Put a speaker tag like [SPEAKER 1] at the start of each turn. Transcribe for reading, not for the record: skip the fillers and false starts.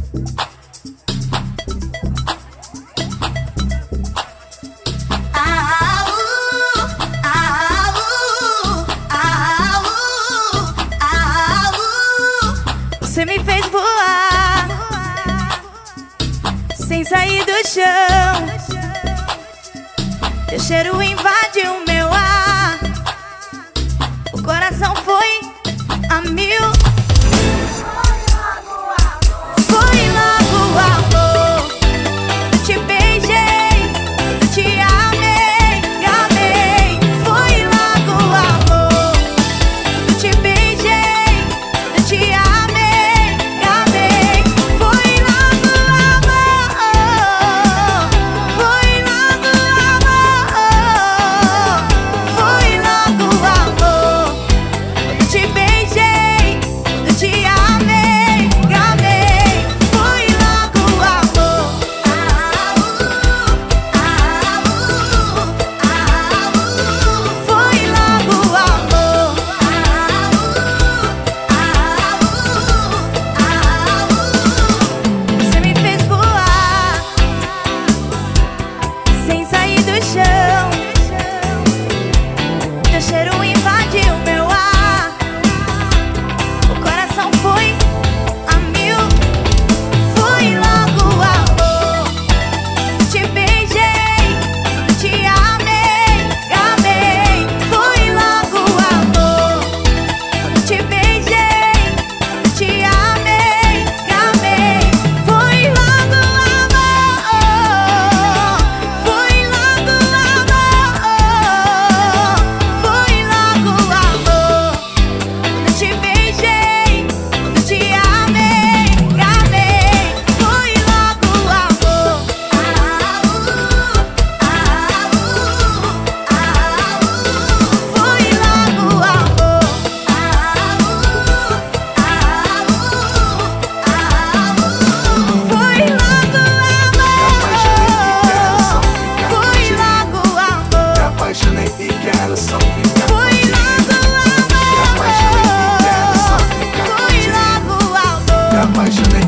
[SPEAKER 1] Você me fez voar sem sair do chão. Teu cheiro invadiu o meu ar. O coração foi a mil. Foi logo o amor. Eu te beijei, eu te amei, amei. Foi logo o amor. Eu te beijei, eu te amei, amei. Foi logo o amor. Foi logo o amor. Foi logo o amor. Eu te beijei, eu te amei, amei. Foi logo o amor. Foi logo o amor. Você me fez voar sem sair do chão. Teu cheiro invadiu meu ar. O coração foi a mil. Foi logo o amor. Te beijei, te amei, amei. Foi logo o amor. Te beijei, te amei, amei. Foi logo o amor. Foi logo o amor. Foi logo o amor. Te beijei, te amei, amei. Foi logo o amor. Foi logo o amor. Foi logo o amor. Foi logo o amor.
[SPEAKER 2] Me apaixonei e quero só ficar
[SPEAKER 1] Foi
[SPEAKER 2] contigo.
[SPEAKER 1] logo o amor.
[SPEAKER 2] Me apaixonei e quero só ficar
[SPEAKER 1] Foi
[SPEAKER 2] contigo.
[SPEAKER 1] logo o amor.
[SPEAKER 2] Me apaixonei